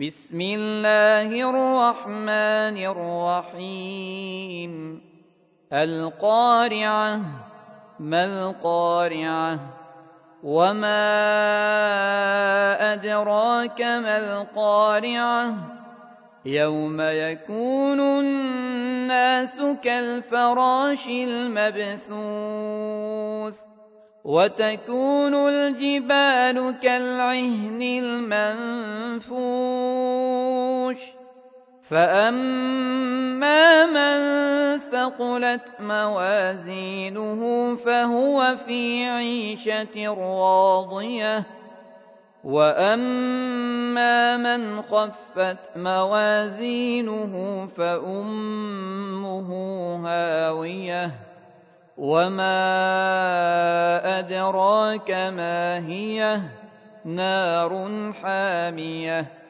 بسم الله الرحمن الرحيم القارعة ما القارعة وما أدراك ما القارعة يوم يكون الناس كالفراش المبثوث وتكون الجبال كالعهن المنفوش فأما من ثقلت موازينه فهو في عيشة راضية وأما من خفت موازينه فأمه هاوية وما أدراك ما هي نار حامية